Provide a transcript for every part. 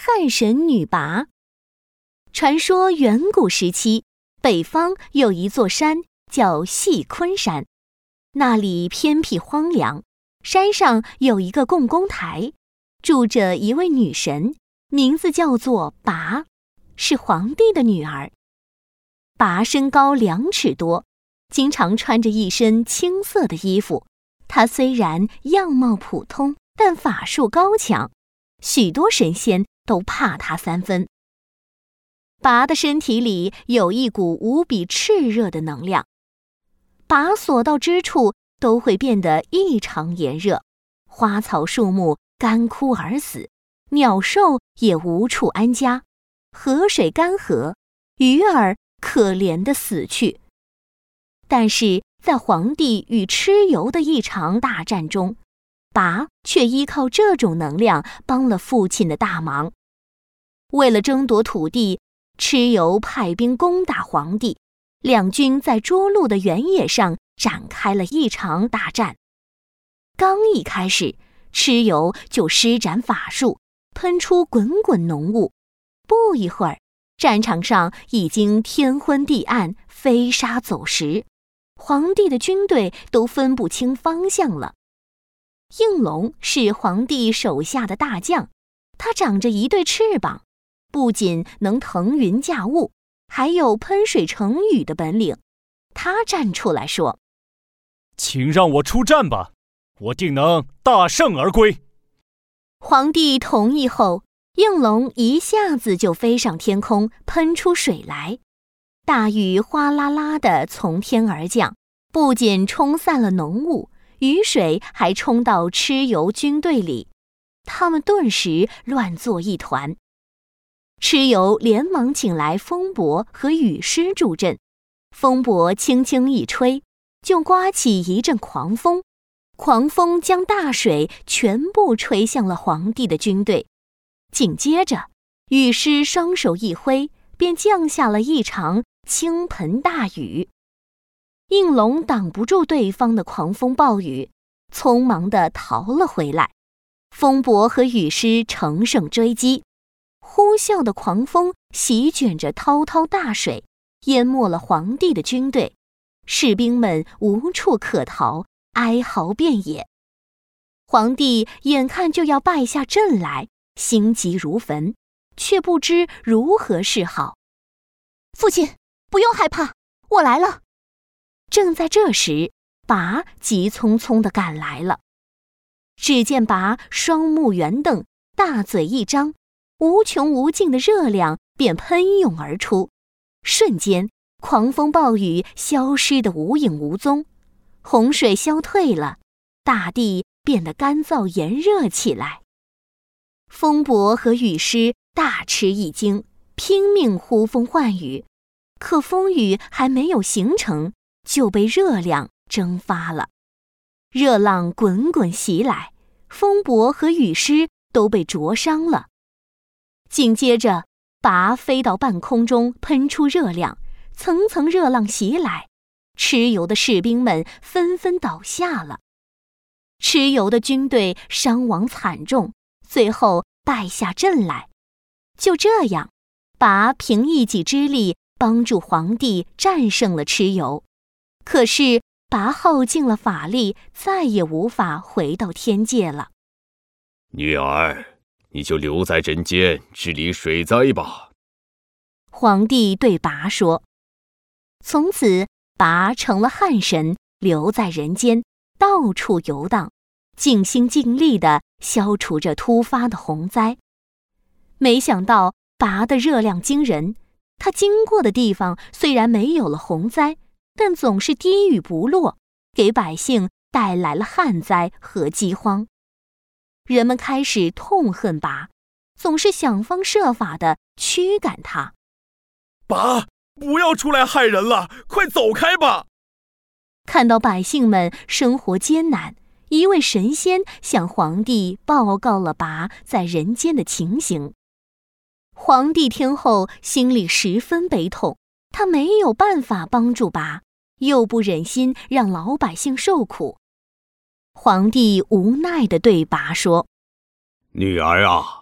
旱神女拔。传说远古时期，北方有一座山叫细昆山，那里偏僻荒凉，山上有一个共工台，住着一位女神，名字叫做拔，是皇帝的女儿。拔身高2尺多，经常穿着一身青色的衣服。她虽然样貌普通，但法术高强，许多神仙都怕她3分。拔的身体里有一股无比炽热的能量，拔所到之处都会变得异常炎热，花草树木干枯而死，鸟兽也无处安家，河水干涸，鱼儿可怜地死去。但是在皇帝与蚩尤的一场大战中，拔却依靠这种能量帮了父亲的大忙。为了争夺土地，蚩尤派兵攻打皇帝，两军在涿鹿的原野上展开了一场大战。刚一开始，蚩尤就施展法术，喷出滚滚浓雾，不一会儿，战场上已经天昏地暗，飞沙走石，皇帝的军队都分不清方向了。应龙是皇帝手下的大将，他长着一对翅膀，不仅能腾云驾雾，还有喷水成雨的本领。他站出来说：“ 请让我出战吧，我定能大胜而归。” 皇帝同意后，应龙一下子就飞上天空，喷出水来。大雨哗啦啦地从天而降，不仅冲散了浓雾，雨水还冲到蚩尤军队里，他们顿时乱作一团。蚩尤连忙请来风伯和雨师助阵，风伯轻轻一吹，就刮起一阵狂风，狂风将大水全部吹向了皇帝的军队。紧接着，雨师双手一挥，便降下了一场倾盆大雨。应龙挡不住对方的狂风暴雨，匆忙地逃了回来。风伯和雨师乘胜追击，呼啸的狂风席卷着滔滔大水，淹没了皇帝的军队，士兵们无处可逃，哀嚎遍野。皇帝眼看就要败下阵来，心急如焚，却不知如何是好。父亲，不用害怕，我来了。正在这时，拔急匆匆地赶来了。只见拔双目圆瞪，大嘴一张，无穷无尽的热量便喷涌而出，瞬间狂风暴雨消失得无影无踪，洪水消退了，大地变得干燥炎热起来。风伯和雨师大吃一惊，拼命呼风唤雨，可风雨还没有形成，就被热量蒸发了。热浪滚滚袭来，风伯和雨师都被灼伤了。紧接着，拔飞到半空中，喷出热量，层层热浪袭来，蚩尤的士兵们纷纷倒下了。蚩尤的军队伤亡惨重，最后败下阵来。就这样，拔凭一己之力帮助皇帝战胜了蚩尤。可是拔耗尽了法力，再也无法回到天界了。 女儿，你就留在人间治理水灾吧。 皇帝对拔说。从此，拔成了旱神，留在人间，到处游荡，尽心尽力地消除着突发的洪灾。没想到拔的热量惊人，他经过的地方虽然没有了洪灾，但总是滴雨不落，给百姓带来了旱灾和饥荒。人们开始痛恨拔，总是想方设法地驱赶他。 拔，不要出来害人了，快走开吧！ 看到百姓们生活艰难，一位神仙向皇帝报告了拔在人间的情形。皇帝听后心里十分悲痛，他没有办法帮助拔，又不忍心让老百姓受苦。皇帝无奈地对拔说：“ 女儿啊，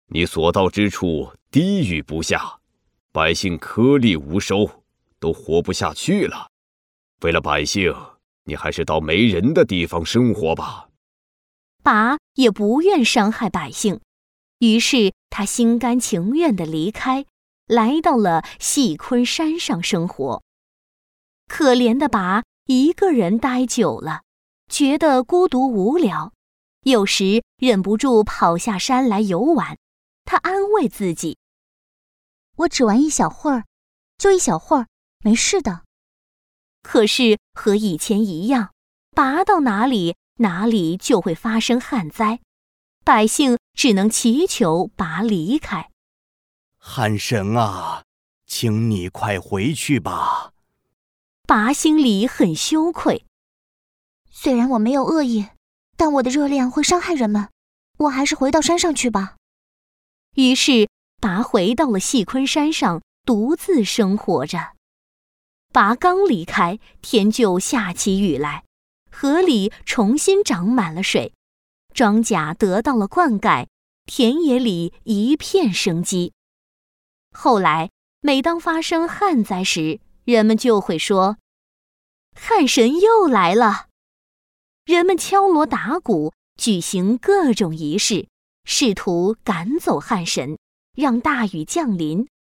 你所到之处滴雨不下，百姓颗粒无收，都活不下去了。为了百姓，你还是到没人的地方生活吧。 魃也不愿伤害百姓，于是他心甘情愿地离开，来到了细昆山上生活。可怜的魃一个人待久了，觉得孤独无聊，有时忍不住跑下山来游玩。他安慰自己： 我只玩一小会儿，就一小会儿，没事的。 可是和以前一样，魃到哪里，哪里就会发生旱灾，百姓只能祈求魃离开。 旱神啊，请你快回去吧。 魃心里很羞愧， 虽然我没有恶意，但我的热量会伤害人们，我还是回到山上去吧。 于是魃回到了细昆山上，独自生活着。魃刚离开，天就下起雨来，河里重新长满了水，庄稼得到了灌溉，田野里一片生机。后来每当发生旱灾时，人们就会说：旱神又来了。人们敲锣打鼓，举行各种仪式，试图赶走旱神，让大雨降临，